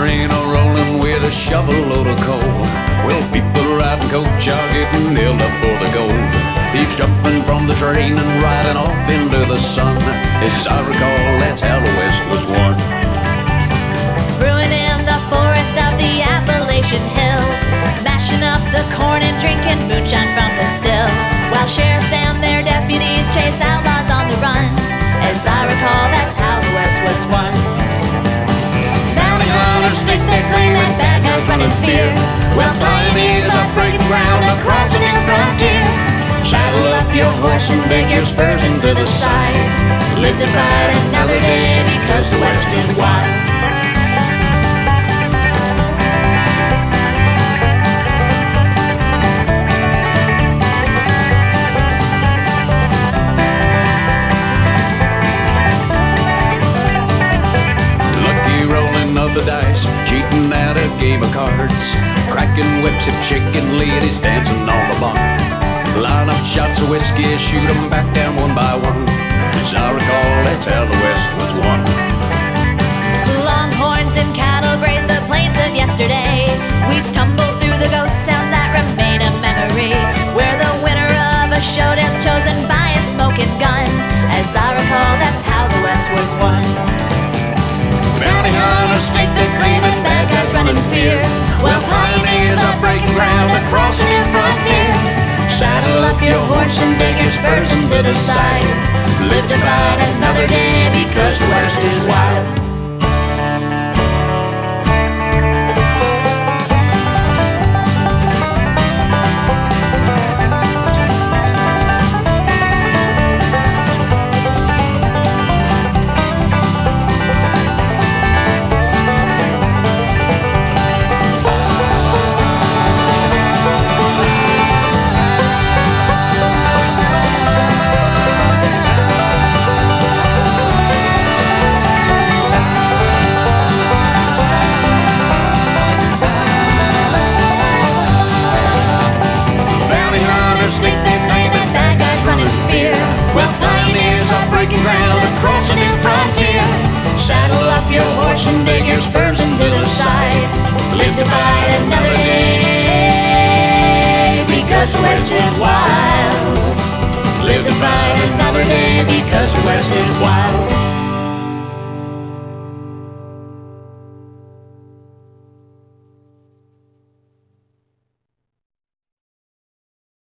train a-rolling with a shovel load of coal. Well, people riding coach are getting nailed up for the gold. Thieves jumping from the train and riding off into the sun. As I recall, that's how the West was won. Brewing in the forest of the Appalachian Hills, mashing up the corn and drinking moonshine from the still, while sheriffs and their deputies chase outlaws on the run. As I recall, that's how the West was won. Bounty hunters stick their claim and bad guys run in fear, while pioneers are breaking ground across a new frontier. Saddle up your horse and dig your spurs into the side. Live to fight another day because the West is wild. The dice, cheating at a game of cards, cracking whips and shaking ladies dancing on the bar. Line up shots of whiskey, shoot 'em back down one by one. As I recall, that's how the West was won. Longhorns and cattle graze the plains of yesterday. Weeds tumble through the ghost towns that remain a memory, where the winner of a show dance chosen by a smoking gun. As I recall, that's how the West was won. Bounty hunters stake their claim and bad guys run in fear, while pioneers are breaking ground across a new frontier. Saddle up your horse and dig your spurs into the side. Live to fight another day because the West is wild. Across a new frontier. Saddle up your horse and dig your spurs into the side. Live to fight another day because the West is wild. Live to fight another day because the West is wild.